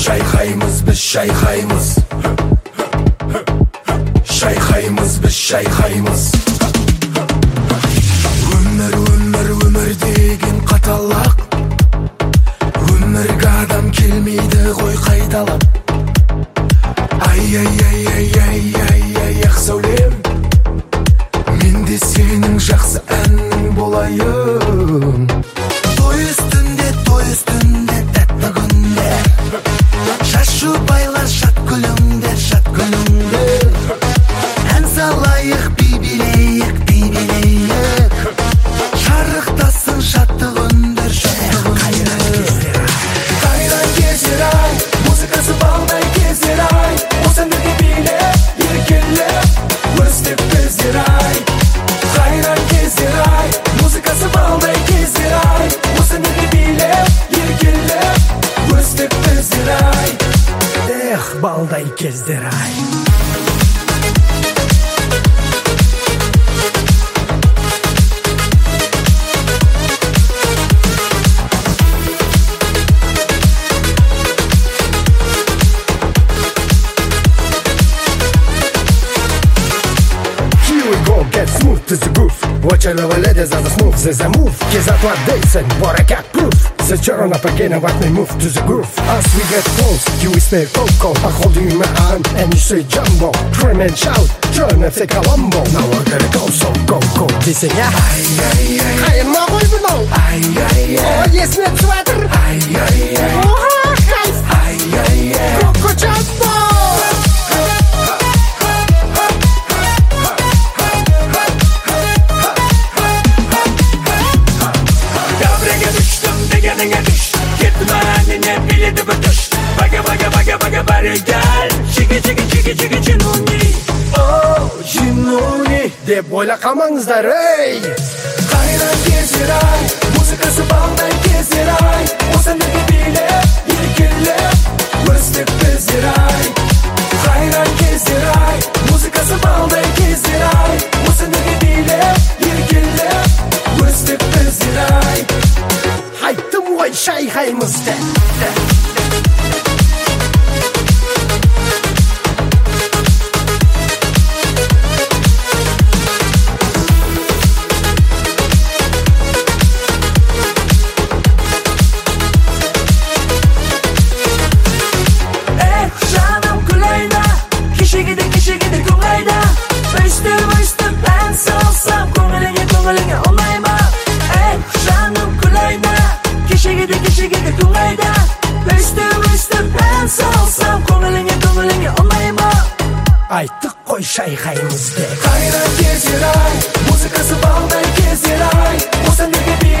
Шайқаймыз біз шайқаймыз, шайқаймыз біз шайқаймыз. Өмір деген қаталақ, өмірге адам келмейді ғой қайталап. Ай, ақ сәулем, мен де сенің жақсы әнің болайын. Той үстінде тәтті күнде, шашу байла шат күліңдер, ән салайық, би билейік, шарықтасын шаттық үндер, қайран кездер ай, музыкасы балдай кездер ай, осы әндерге билеп, еркелеп, өстіп біздер ай. Қайран кездер ай, музыкасы балдай кездер ай, осы әндерге билеп, еркелеп, өстіп біздер ай. Эх, балдай кездер ай. Get smooth to the groove. Watch all our ladies are the smooth as I move. Kids out what dancing, what I got proof. So turn up again and watch me move to the groove. As we get close, you whisper Coco, I hold you in my arm and you say Jumbo. Scream and shout, turn and say Colombo. Now we're gonna go, so go. Listen, yeah. I am not going to know. Oh yes, let's sweater. Oh, guys. Coco Jumbo. Gitme annene biledi bıtış. Baga bari gel. Çiki cinuni. Oh cinuni. Deb oyla kalmаңыздар, ey. Қайран кездер ай, музыкасы балдай кездер ай, осы әндерге билеп, еркелеп, өстіп біздер ай. Қайран кездер ай, музыкасы балдай кездер ай, осы әндерге билеп, еркелеп, өстіп біздер ай. Айттым ғой шайқаймыз деп. Canım Kuleyna, kişi gider Kuleyna. Üstüm ben salsam konuline olmayma. Canım Kuleyna, kişi gider Kuleyna. Üstüm ben salsam konuline olmayma. Айттық қой шайқаймыз деп. Қайран кездер ай, музыкасы балдай кездер ай, осы әндерге